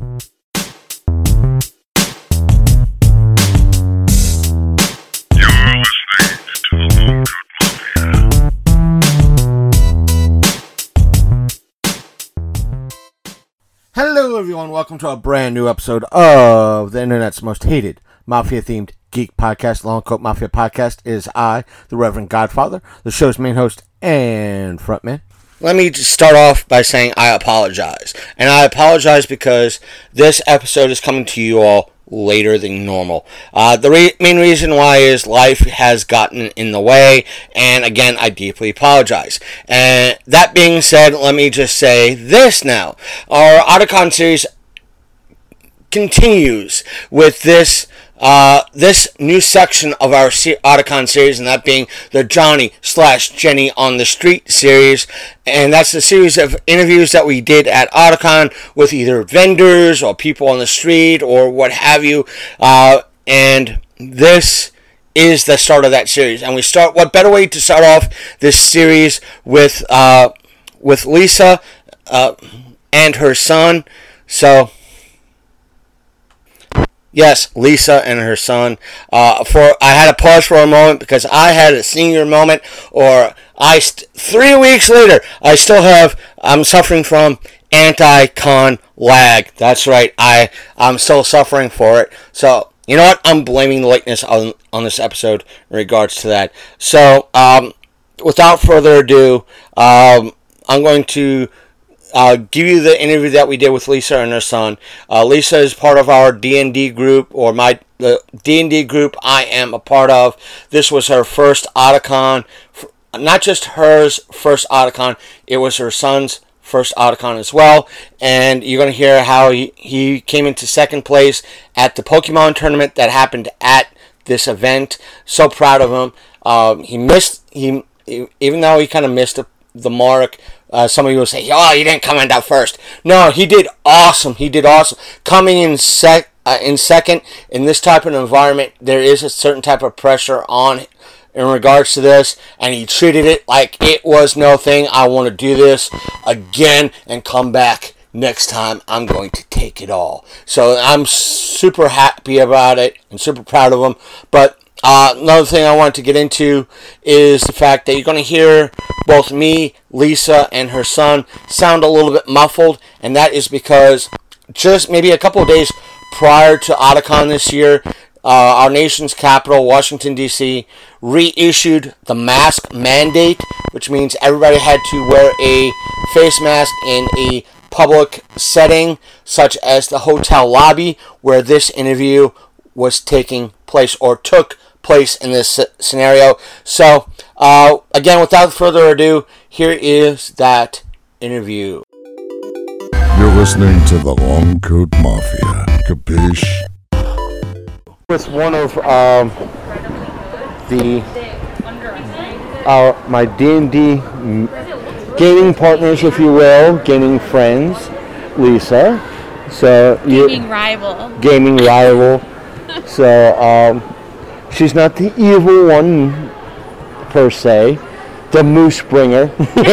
Hello everyone, welcome to a brand new episode of the internet's most hated Mafia-themed geek podcast. Long Coat Mafia Podcast is I, the Reverend Godfather, the show's main host and frontman. Let me just start off by saying I apologize. And I apologize because this episode is coming to you all later than normal. The main reason why is life has gotten in the way, and again, I deeply apologize. And that being said, let me just say this now. Our Otacon series continues with this new section of our Otacon series, and that being the Johnny/Jenny on the Street series. And that's the series of interviews that we did at Otacon with either vendors or people on the street or what have you. And this is the start of that series. And what better way to start off this series with Lisa and her son. So, yes, Lisa and her son. I had to pause for a moment because I had a senior moment, or 3 weeks later, I'm suffering from anti-con lag. That's right, I'm still suffering for it. So, you know what? I'm blaming the lateness on this episode in regards to that. So, without further ado, I'm going to give you the interview that we did with Lisa and her son. Lisa is part of our D&D group, or the D&D group I am a part of. This was her first Otacon. Not just hers first Otacon, it was her son's first Otacon as well. And you're going to hear how he came into second place at the Pokemon tournament that happened at this event. So proud of him. Even though he kind of missed the mark. Some of you will say, "Oh, you didn't come in that first." No, he did awesome. Coming in second in this type of environment, there is a certain type of pressure on in regards to this, and he treated it like it was no thing. I want to do this again and come back next time. I'm going to take it all. So I'm super happy about it and super proud of him. But another thing I wanted to get into is the fact that you're going to hear both me, Lisa, and her son sound a little bit muffled, and that is because just maybe a couple of days prior to Otacon this year, our nation's capital, Washington, D.C., reissued the mask mandate, which means everybody had to wear a face mask in a public setting, such as the hotel lobby where this interview was taking place, or took place in this scenario. So, again, without further ado, here is that interview. You're listening to the Long Coat Mafia. Capiche? With one of my D&D gaming partners, if you will, gaming friends, Lisa. So gaming rival. So she's not the evil one per se, the moose bringer.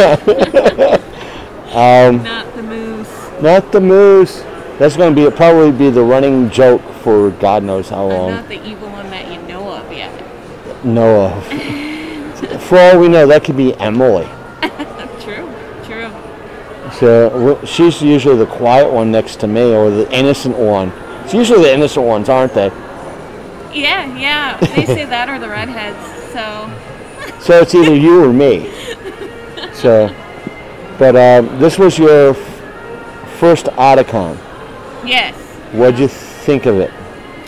Not the moose. Not the moose. That's going to probably be the running joke for God knows how long. I'm not the evil one that you know of yet. Know of. For all we know, that could be Emily. True. So she's usually the quiet one next to me, or the innocent one. It's usually the innocent ones, aren't they? Yeah. They say that, or the redheads. So it's either you or me. So, but this was your first Otacon. Yes. What'd you think of it?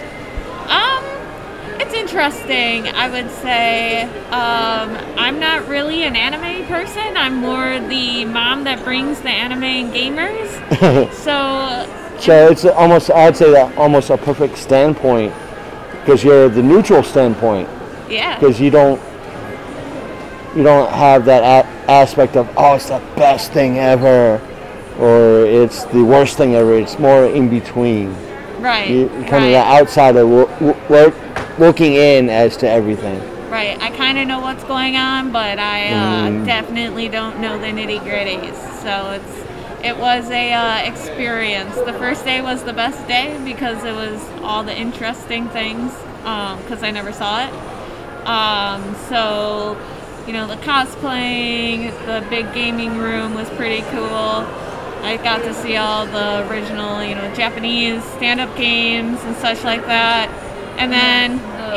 It's interesting. I would say I'm not really an anime person. I'm more the mom that brings the anime and gamers. So it's almost, I'd say that almost a perfect standpoint, because you're the neutral standpoint. Yeah. Because you don't have that aspect of, oh, it's the best thing ever, or it's the worst thing ever. It's more in between. Right. You're kind of the outsider looking in as to everything. Right. I kind of know what's going on, but I definitely don't know the nitty-gritties. So It was a experience. The first day was the best day because it was all the interesting things because I never saw it. So, the cosplaying, the big gaming room was pretty cool. I got to see all the original, Japanese stand-up games and such like that. And then,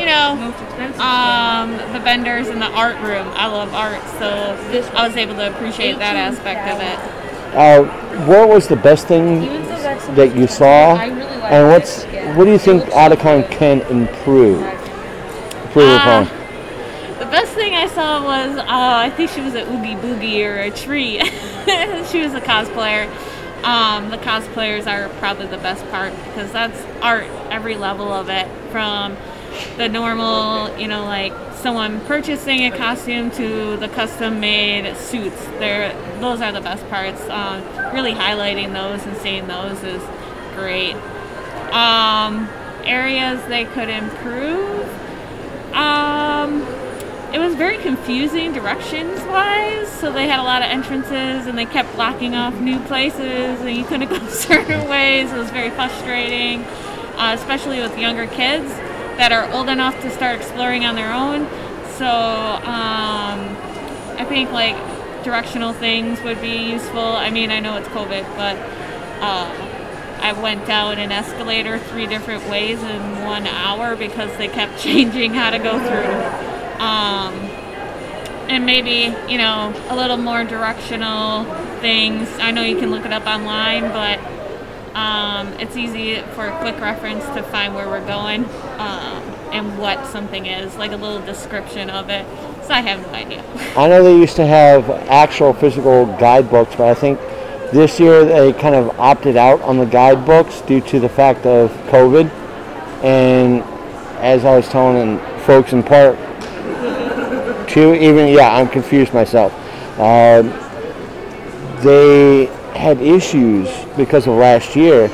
the vendors in the art room. I love art, so I was able to appreciate that aspect of it. What was the best thing that you saw, and what do you think Otakon can improve upon? The best thing I saw was, I think she was at Oogie Boogie or a tree. She was a cosplayer. The cosplayers are probably the best part because that's art, every level of it, from the normal, like someone purchasing a costume to the custom-made suits. Those are the best parts. Really highlighting those and seeing those is great. Areas they could improve. It was very confusing directions-wise, so they had a lot of entrances and they kept blocking off new places and you couldn't go certain ways. It was very frustrating, especially with younger kids that are old enough to start exploring on their own. So I think like directional things would be useful. I mean, I know it's COVID, but I went down an escalator 3 different ways in 1 hour because they kept changing how to go through. And maybe, a little more directional things. I know you can look it up online, but it's easy for a quick reference to find where we're going and what something is, like a little description of it. So I have no idea. I know they used to have actual physical guidebooks, but I think this year they kind of opted out on the guidebooks due to the fact of COVID. And as I was telling folks in part, I'm confused myself. They had issues because of last year.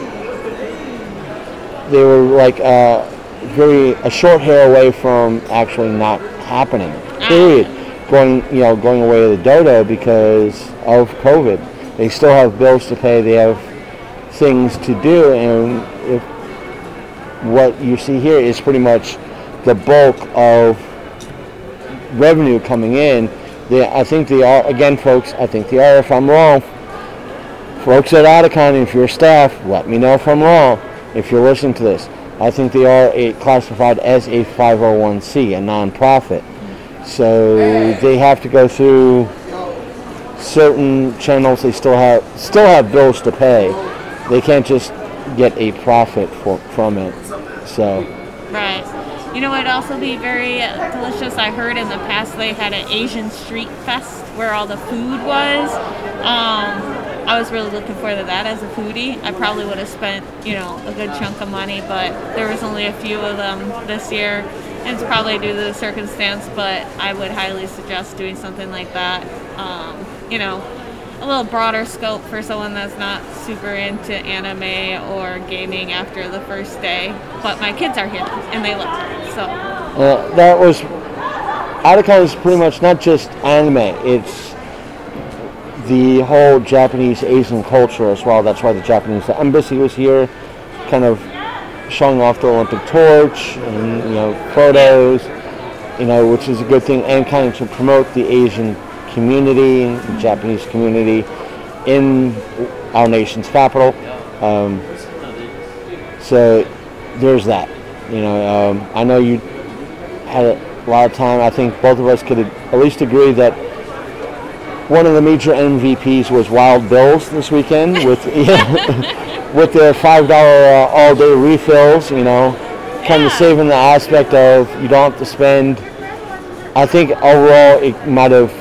They were like a short hair away from actually not happening. Period. Going away to the dodo because of COVID. They still have bills to pay. They have things to do, and if what you see here is pretty much the bulk of revenue coming in. I think they are, again, folks, I think they are, if I'm wrong. Folks at Otakon, if you're staff, let me know if I'm wrong, if you're listening to this. I think they are classified as a 501c, a non-profit. So they have to go through certain channels. They still have bills to pay. They can't just get a profit from it. So. Right. You know what would also be very delicious? I heard in the past they had an Asian street fest where all the food was. I was really looking forward to that as a foodie. I probably would have spent, a good chunk of money, but there was only a few of them this year. And it's probably due to the circumstance, but I would highly suggest doing something like that. A little broader scope for someone that's not super into anime or gaming after the first day. But my kids are here, and they love it, so. That was... Otakon is pretty much not just anime. It's the whole Japanese Asian culture as well. That's why the Japanese embassy was here, kind of showing off the Olympic torch and, photos, which is a good thing, and kind of to promote the Asian community, the Japanese community in our nation's capital. So there's that. I know you had a lot of time. I think both of us could at least agree that one of the major MVPs was Wild Bill's this weekend with with their $5 all-day refills. Kind of saving the aspect of you don't have to spend. I think overall it might have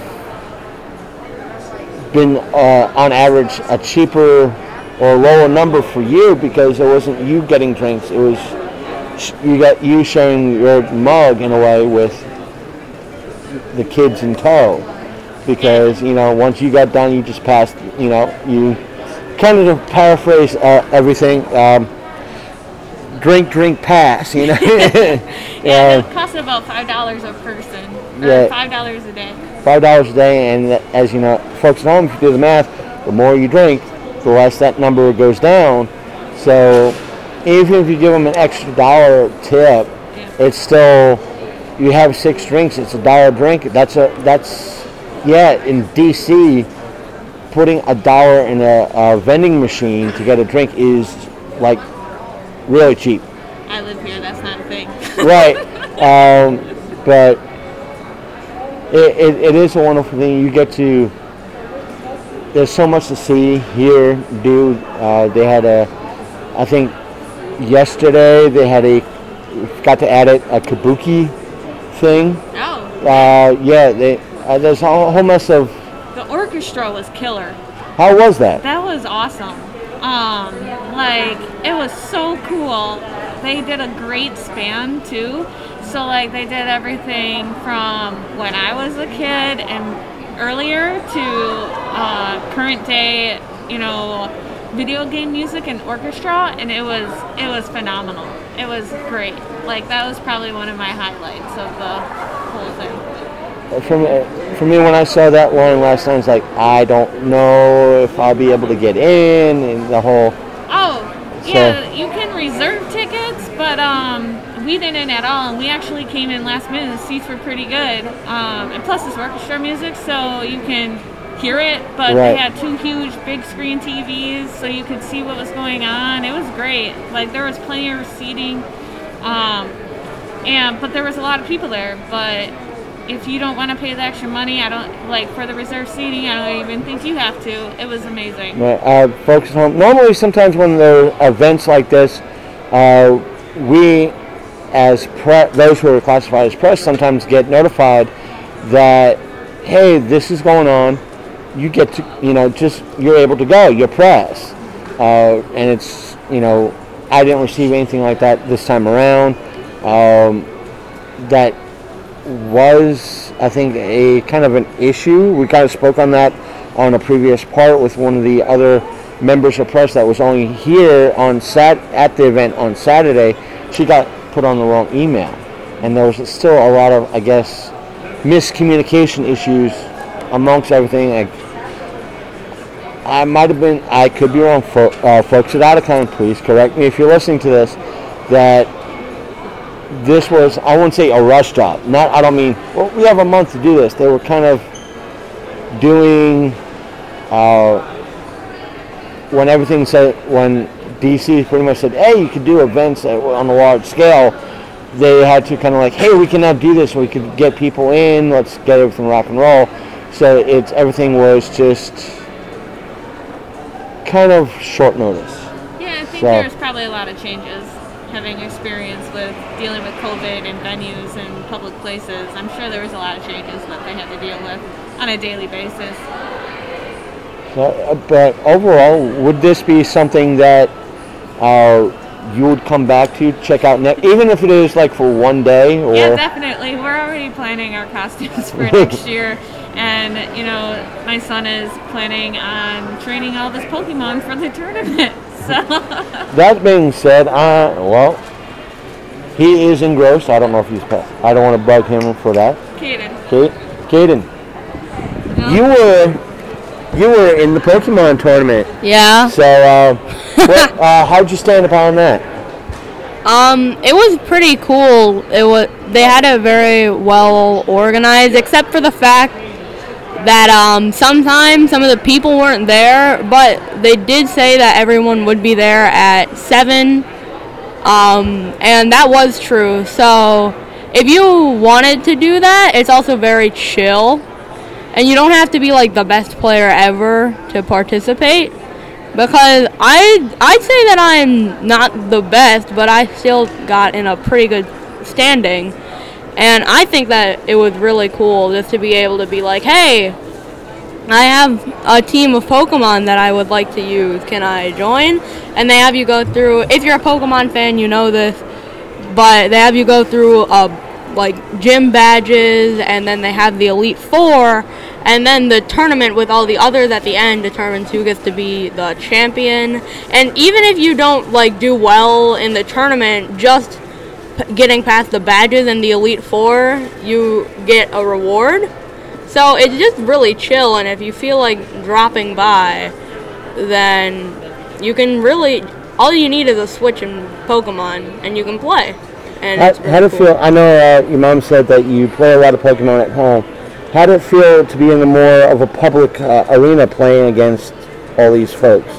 been on average a cheaper or lower number for you because it wasn't you getting drinks, it was you sharing your mug in a way with the kids in tow, because once you got done you just passed, you kind of, to paraphrase everything, drink pass, Yeah, it costs about $5 a person, or $5 a day. $5 a day, and as you know, folks at home, if you do the math, the more you drink, the less that number goes down. So even if you give them an extra $1 tip, it's still, you have 6 drinks, it's $1 drink. That's in DC, putting $1 in a vending machine to get a drink is like really cheap. I live here, that's not a thing. Right. But it is a wonderful thing. You get to, there's so much to see, hear, do. They had I think yesterday they had got to add it, a kabuki thing. Oh. There's a whole mess of. The orchestra was killer. How was that? That was awesome. It was so cool. They did a great span too. So they did everything from when I was a kid and earlier to current day, video game music and orchestra, and it was phenomenal. It was great. That was probably one of my highlights of the whole thing. For me, when I saw that line last night, it's like, I don't know if I'll be able to get in, and the whole. Oh, yeah, you can reserve tickets, but we didn't at all, and we actually came in last minute. The seats were pretty good, and plus it's orchestra music, so you can hear it, but Right. They had 2 huge big screen TVs, so you could see what was going on. It was great. There was plenty of seating, but there was a lot of people there, but if you don't want to pay the extra money, I don't for the reserved seating. I don't even think you have to. It was amazing. Folks at home. Normally, sometimes when there are events like this, we, as those who are classified as press, sometimes get notified that, hey, this is going on. You get to, you're able to go. You're press, and it's, I didn't receive anything like that this time around. That was, I think, a kind of an issue. We kind of spoke on that on a previous part with one of the other members of press that was only here at the event on Saturday. She got put on the wrong email, and there was still a lot of, I guess, miscommunication issues amongst everything. I could be wrong. Folks at Otakon, please correct me if you're listening to this, that this was, I wouldn't say a rush job. I don't mean, well, we have a month to do this. They were kind of doing, when DC pretty much said, hey, you could do events on a large scale, they had to kind of hey, we can now do this. We could get people in. Let's get everything rock and roll. So everything was just kind of short notice. Yeah, I think there's probably a lot of changes. Having experience with dealing with COVID and venues and public places, I'm sure there was a lot of changes that they had to deal with on a daily basis. But overall, would this be something that you would come back to check out even if it is for one day? Or? Yeah, definitely. We're already planning our costumes for next year. And, my son is planning on training all this Pokemon for the tournament. So. That being said, he is engrossed. I don't know if he's passed. I don't want to bug him for that. Caden. No. You were in the Pokemon tournament. Yeah. So, how'd you stand upon that? It was pretty cool. They had it very well organized, except for the fact that sometimes some of the people weren't there, but they did say that everyone would be there at 7, and that was true. So if you wanted to do that, it's also very chill, and you don't have to be the best player ever to participate, because I'd say that I'm not the best, but I still got in a pretty good standing. And I think that it was really cool just to be able to be hey, I have a team of Pokemon that I would like to use. Can I join? And they have you go through, if you're a Pokemon fan, you know this, but they have you go through gym badges, and then they have the Elite Four, and then the tournament with all the others at the end determines who gets to be the champion. And even if you don't do well in the tournament, just getting past the badges and the Elite Four, you get a reward. So it's just really chill, and if you feel like dropping by, then you can really, all you need is a Switch and Pokemon, and you can play. And it's really How did it cool. feel? I know your mom said that you play a lot of Pokemon at home. How did it feel to be in a more of a public arena playing against all these folks?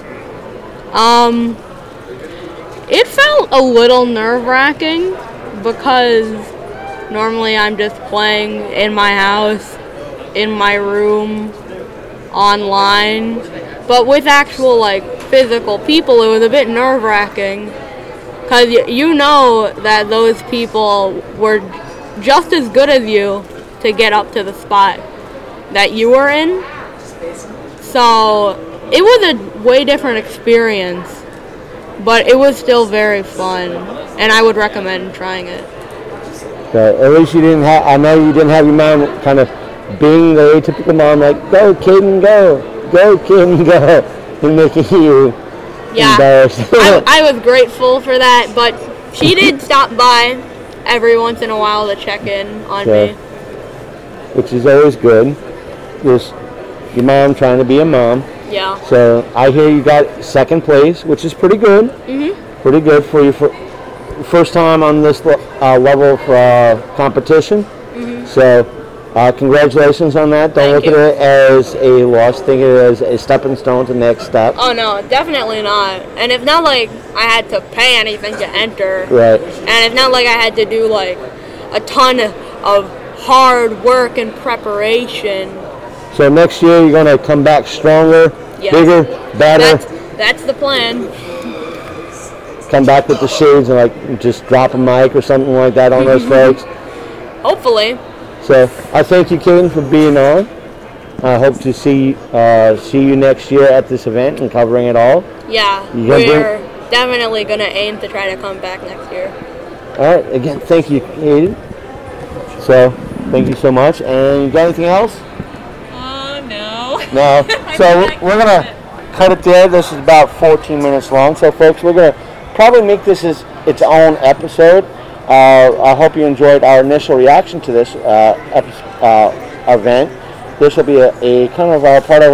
It felt a little nerve-wracking because normally I'm just playing in my house, in my room, online. But with actual, like, physical people, it was a bit nerve-wracking because you know that those people were just as good as you to get up to the spot that you were in. So it was a way different experience, but it was still very fun, and I would recommend trying it. So at least you didn't have, I know you didn't have your mom kind of being the atypical mom, like, go kid and go kid and go, and making you embarrassed. I was grateful for that, but she did stop by every once in a while to check in on me. Which is always good. Just your mom trying to be a mom. Yeah. So I hear you got second place, which is pretty good. Mm-hmm. Pretty good for your first time on this level of competition. Mm-hmm. So congratulations on that. Don't look at it as a loss. Think of it as a stepping stone to the next step. Oh no, definitely not. And it's not like I had to pay anything to enter. Right. And it's not like I had to do like a ton of hard work and preparation. So next year you're going to come back stronger, bigger, better. That's the plan. Come back with the shades and like just drop a mic or something like that on those folks. Hopefully. So I thank you, Kaden, for being on. I hope to see you next year at this event and covering it all. Yeah, we're definitely going to aim to try to come back next year. All right. Again, thank you, Kaden. So thank you so much. And you got anything else? No. No. So we're going to cut it there. This is about 14 minutes long. So, folks, we're going to probably make this as its own episode. I hope you enjoyed our initial reaction to this event. This will be a kind of a part of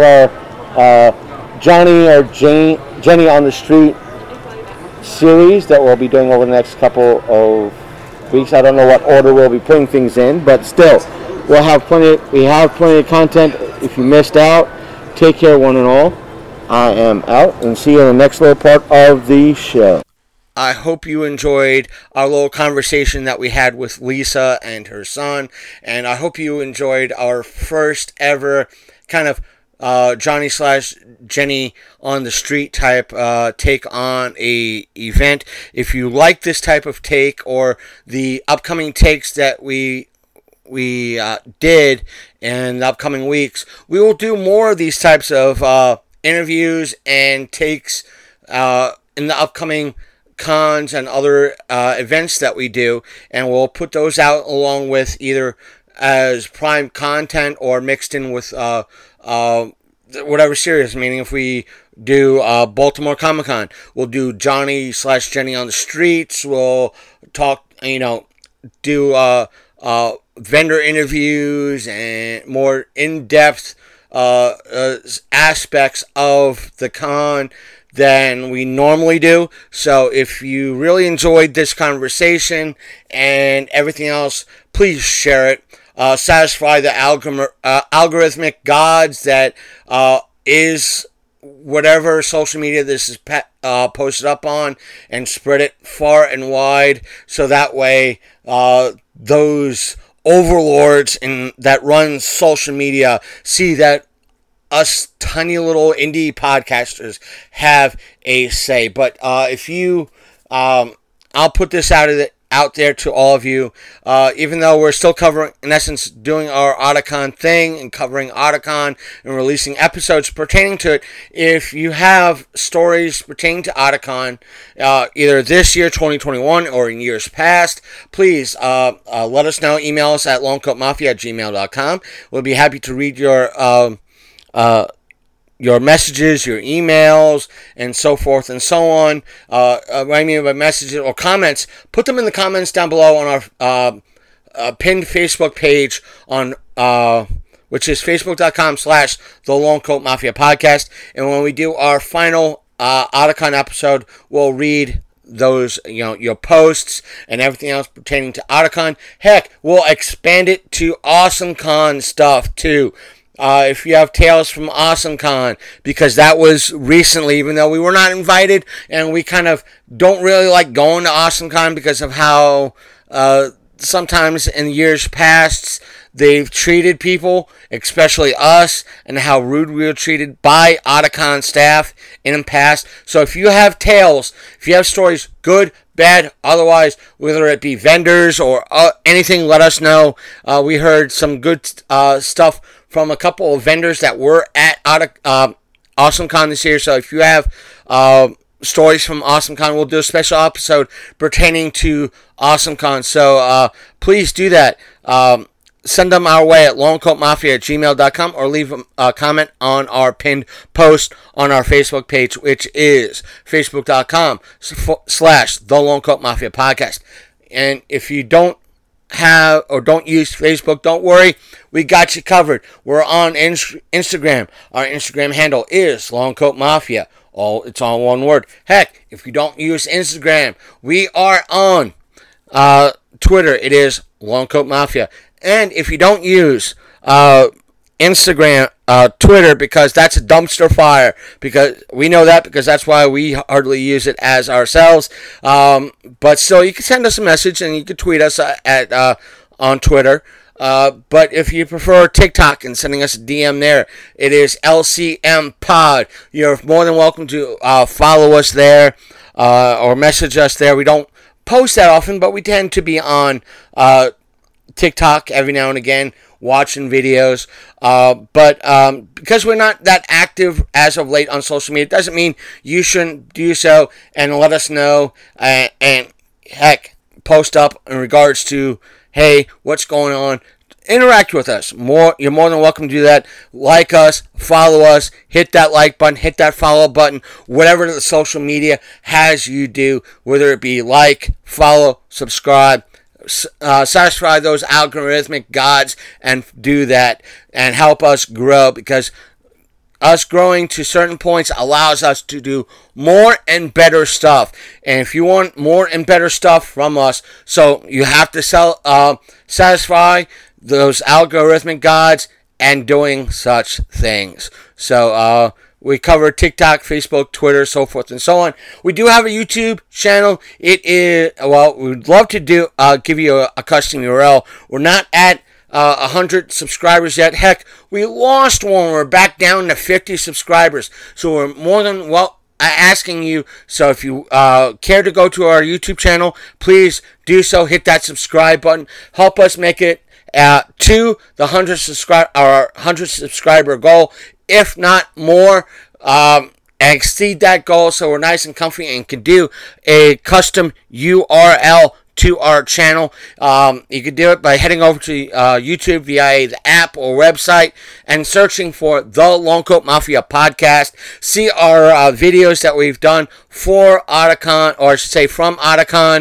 our Johnny or Jenny on the Street series that we'll be doing over the next couple of weeks. I don't know what order we'll be putting things in, but still, we have plenty of content. If you missed out, take care, one and all. I am out, and see you in the next little part of the show. I hope you enjoyed our little conversation that we had with Lisa and her son, and I hope you enjoyed our first ever kind of Johnny/Jenny on the street type take on a event. If you like this type of take or the upcoming takes that we did in the upcoming weeks, we will do more of these types of interviews and takes in the upcoming cons and other events that we do, and we'll put those out along with either as prime content or mixed in with whatever series. Meaning, if we do Baltimore Comic Con, we'll do Johnny/Jenny on the streets. We'll talk, do vendor interviews and more in-depth aspects of the con than we normally do. So if you really enjoyed this conversation and everything else, please share it. Satisfy the algorithmic gods that is whatever social media this is posted up on, and spread it far and wide, so that way those overlords that run social media see that us tiny little indie podcasters have a say. But if you, I'll put this out there to all of you, even though we're still covering, in essence, doing our Otakon thing and covering Otakon and releasing episodes pertaining to it. If you have stories pertaining to Otakon, either this year, 2021, or in years past, please let us know. Email us at longcoatmafia@gmail.com. We'll be happy to read your messages, your emails, and so forth and so on. Write me about messages or comments. Put them in the comments down below on our pinned Facebook page on which is facebook.com/The Lone Coat Mafia Podcast. And when we do our final Otacon episode, we'll read those, your posts and everything else pertaining to Otacon. Heck, we'll expand it to AwesomeCon stuff too. If you have tales from AwesomeCon, because that was recently, even though we were not invited, and we kind of don't really like going to AwesomeCon because of how sometimes in years past they've treated people, especially us, and how rude we were treated by Otacon staff in the past. So if you have tales, if you have stories, good, bad, otherwise, whether it be vendors or anything, let us know. We heard some good stuff from a couple of vendors that were at AwesomeCon this year. So if you have stories from AwesomeCon, we'll do a special episode pertaining to AwesomeCon. So please do that. Send them our way at lonecoatmafia@gmail.com or leave a comment on our pinned post on our Facebook page, which is facebook.com/The Lone Coat Mafia Podcast. And if you don't have or don't use Facebook, don't worry, we got you covered. We're on Instagram. Our Instagram handle is Lone Coat Mafia. It's all one word. Heck, if you don't use Instagram, we are on Twitter. It is Lone Coat Mafia. And if you don't use Instagram, Twitter, because that's a dumpster fire, because we know that, because that's why we hardly use it as ourselves. But still, you can send us a message and you can tweet us on Twitter. But if you prefer TikTok and sending us a DM there, it is LCM Pod. You're more than welcome to follow us there or message us there. We don't post that often, but we tend to be on TikTok every now and again, watching videos. But because we're not that active as of late on social media, it doesn't mean you shouldn't do so, and let us know. And heck, post up in regards to, hey, what's going on? Interact with us. You're more than welcome to do that. Like us, follow us, hit that like button, hit that follow button, whatever the social media has you do, whether it be like, follow, subscribe. Satisfy those algorithmic gods and do that and help us grow, because us growing to certain points allows us to do more and better stuff. And if you want more and better stuff from us, so you have to satisfy those algorithmic gods and doing such things. So we cover TikTok, Facebook, Twitter, so forth and so on. We do have a YouTube channel. It is, we'd love to give you a custom URL. We're not at 100 subscribers yet. Heck, we lost one. We're back down to 50 subscribers. So we're more than asking you. So if you care to go to our YouTube channel, please do so. Hit that subscribe button. Help us make it to the 100 subscriber goal, if not more, and exceed that goal, so we're nice and comfy and can do a custom URL to our channel. You can do it by heading over to YouTube via the app or website and searching for The Lone Coat Mafia Podcast. See our videos that we've done for Otacon, or I should say from Otacon.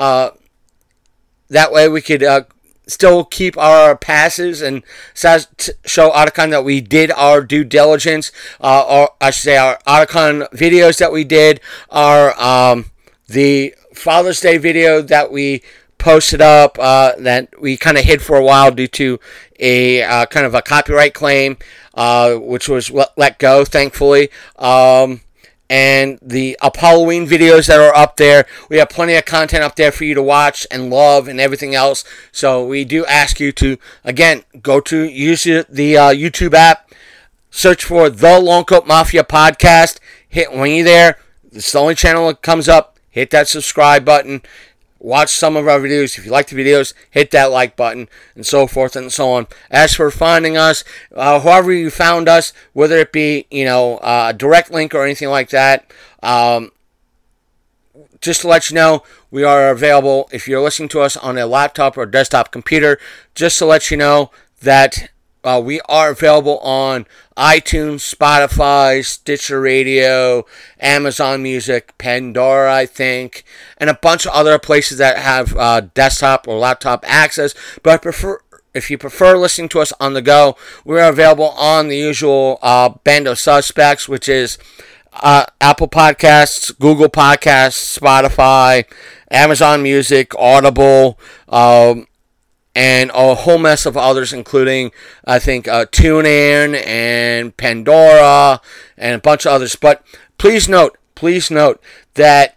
That way we could still keep our passes and show Otacon that we did our due diligence. Or I should say our Otacon videos that we did, our the Father's Day video that we posted up that we kind of hid for a while due to a kind of a copyright claim, which was let go, thankfully. And the Halloween videos that are up there. We have plenty of content up there for you to watch and love and everything else. So we do ask you to, again, use the YouTube app, search for The Lone Coat Mafia Podcast. When you're there, it's the only channel that comes up. Hit that subscribe button. Watch some of our videos. If you like the videos, hit that like button, and so forth and so on. As for finding us, however you found us, whether it be a direct link or anything like that, just to let you know, we are available if you're listening to us on a laptop or desktop computer. Just to let you know that we are available on iTunes, Spotify, Stitcher Radio, Amazon Music, Pandora, I think, and a bunch of other places that have desktop or laptop access. But if you prefer listening to us on the go, we're available on the usual band of suspects, which is Apple Podcasts, Google Podcasts, Spotify, Amazon Music, Audible, and a whole mess of others, including, I think, TuneIn and Pandora and a bunch of others. But please note that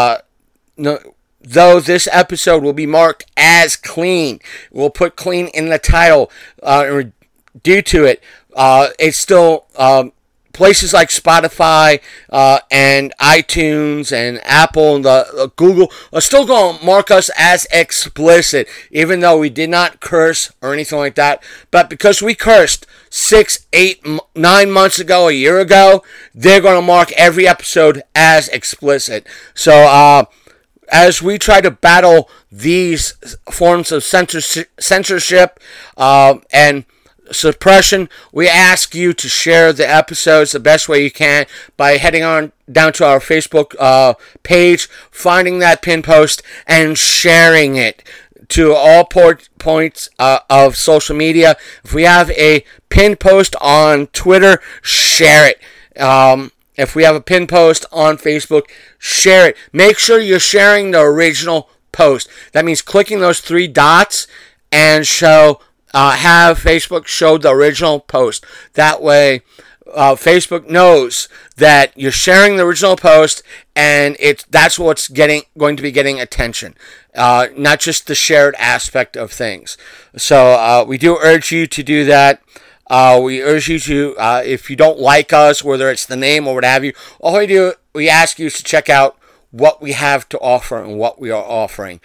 though this episode will be marked as clean, we'll put clean in the title due to it. It's still places like Spotify and iTunes and Apple and the Google are still going to mark us as explicit, even though we did not curse or anything like that. But because we cursed 6, 8, 9 months ago, a year ago, they're going to mark every episode as explicit. So as we try to battle these forms of censorship and suppression, we ask you to share the episodes the best way you can by heading on down to our Facebook page, finding that pin post, and sharing it to all points of social media. If we have a pin post on Twitter, share it. If we have a pin post on Facebook, share it. Make sure you're sharing the original post. That means clicking those 3 dots and have Facebook show the original post. That way, Facebook knows that you're sharing the original post, and that's what's going to be getting attention, not just the shared aspect of things. So we do urge you to do that. We urge you to, if you don't like us, whether it's the name or what have you, we ask you to check out what we have to offer and what we are offering.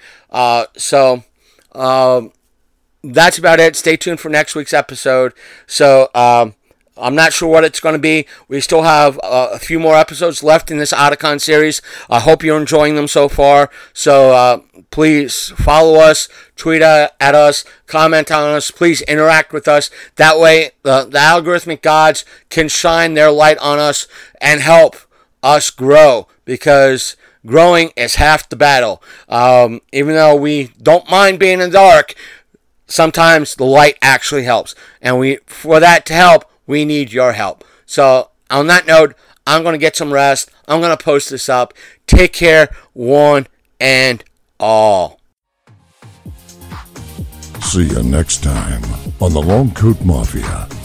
That's about it. Stay tuned for next week's episode. So, I'm not sure what it's going to be. We still have a few more episodes left in this Otacon series. I hope you're enjoying them so far. So, please follow us, tweet at us, comment on us. Please interact with us. That way, the algorithmic gods can shine their light on us and help us grow, because growing is half the battle. Even though we don't mind being in the dark, sometimes the light actually helps. And for that to help, we need your help. So, on that note, I'm going to get some rest. I'm going to post this up. Take care, one and all. See you next time on the Long Coat Mafia.